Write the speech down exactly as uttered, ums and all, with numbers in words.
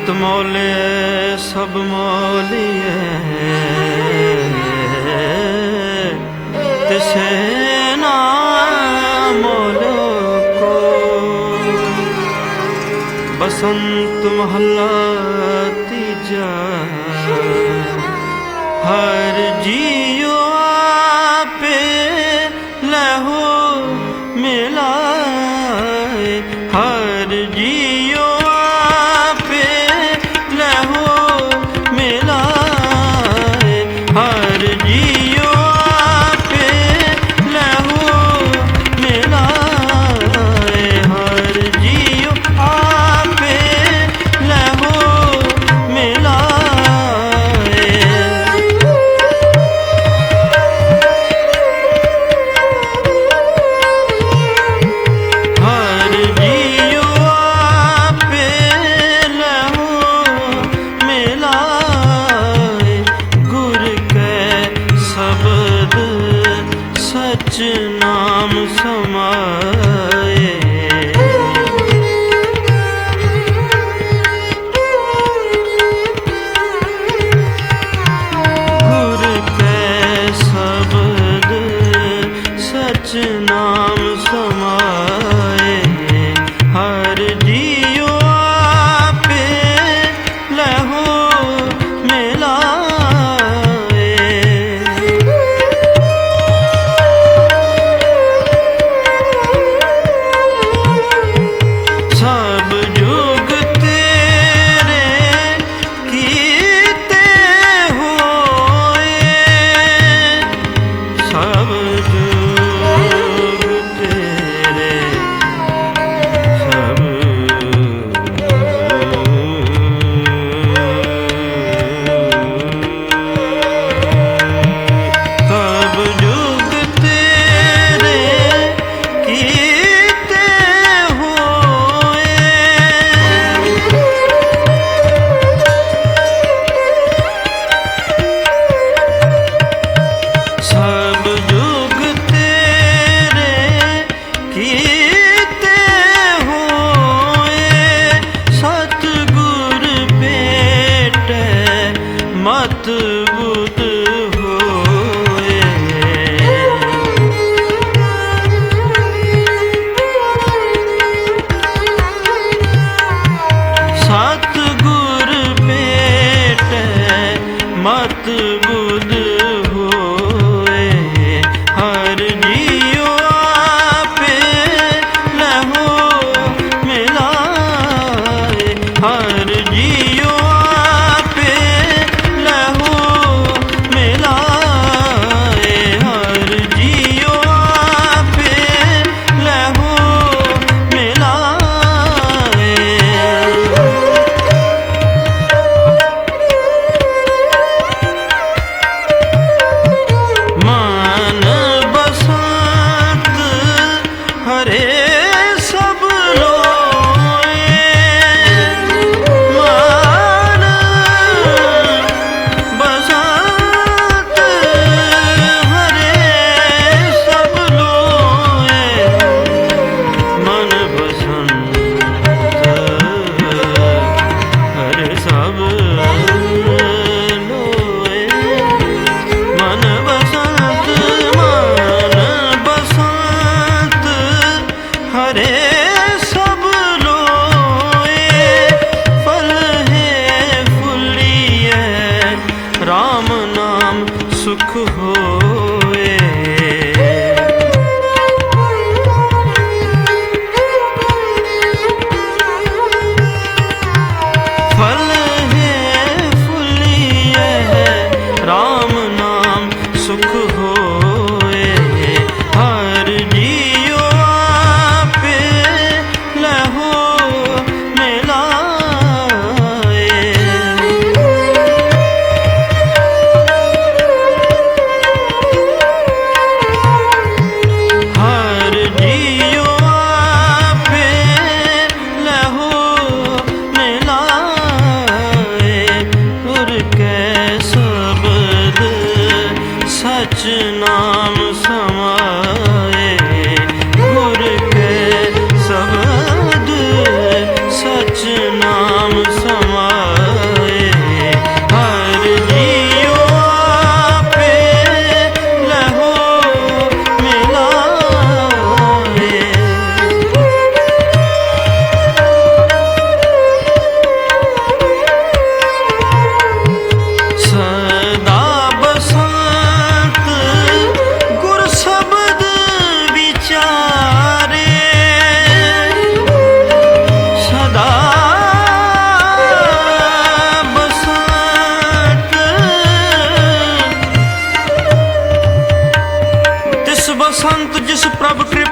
संत मोले सब मोलिए तिसे ना मोलो को। बसंत महला तीजा हर जियो आपे लहो मिलाए। हर जियो आपे लहो मिलाए। हर जियो आपे लहो मिलाए। हर जियो आपे लहो मिलाए। हर जियो आपे लहो मिलाए। गुर के शब्द सच नाम समाए। गुर के शब्द सच नाम समाए। हर जियो आपे लहो मिलाए। सब जुग तेरे कीते होए। सब जुग तेरे सब सब जुग तेरे कीते होए। सब जुग तेरे कीते होए। सतगुर भेटे मत बुध होए। सतगुर भेटे मत बुध होए। हर जियो आपे लहो मिलाए। हर जियो आपे लहो मिलाए। हर जियो आपे लहो मिलाए। मान बसंत हरे सब लोए। मान बसंत हरे सब लोए। मन बसंत हरे सब लोए। मन बसंत मन बसंत हरे सब लोए। फल है फुलिए राम नाम सुख होए। फल है फुलिए राम नाम सुख होए। हर जियो आपे लहो मिलाए। हर जियो आपे लहो मिलाए। गुर के शब्द सच नाम संत जिस प्रभ कृपा